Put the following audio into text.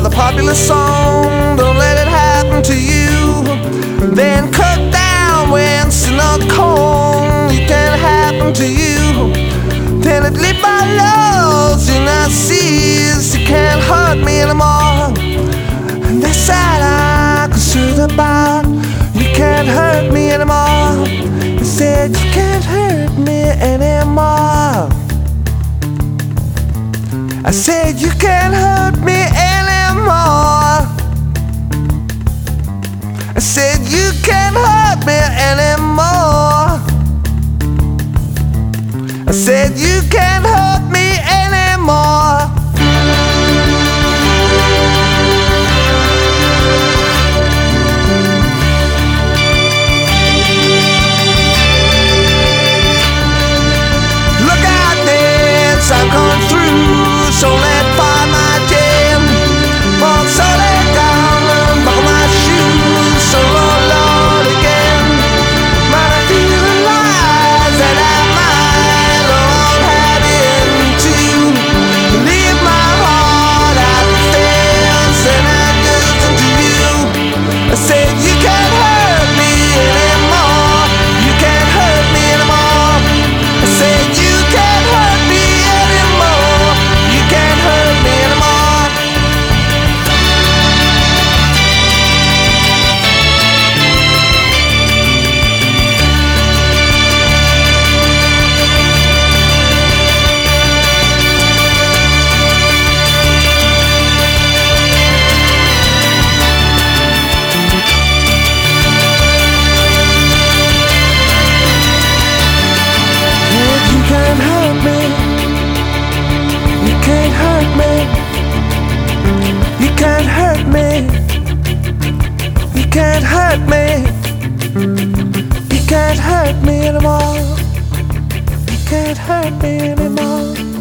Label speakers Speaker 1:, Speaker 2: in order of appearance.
Speaker 1: the popular song, don't let it happen to you. Then cut down when sinner corn, it can happen to you. Then it leave my loves in the seas, it can't hurt me anymore. And they said I could shoot about, you can't hurt me anymore. They said you can't hurt me anymore. I said you can't hurt me anymore. I said you can't hurt me anymore. I said you can't hurt me anymore. Look out, dance, I'm coming through, so let fire my jam. But so let down and buckle my shoes, so Lord again. Might I feel the lies that I might not have into. Leave my heart out the fence and I listen to you. I said you can't hurt me anymore. You can't hurt me anymore. I said you can't hurt me anymore. You can't hurt me anymore. You can't hurt me. You can't hurt me. You can't hurt me. You can't hurt me. You can't hurt me anymore. You can't hurt me anymore.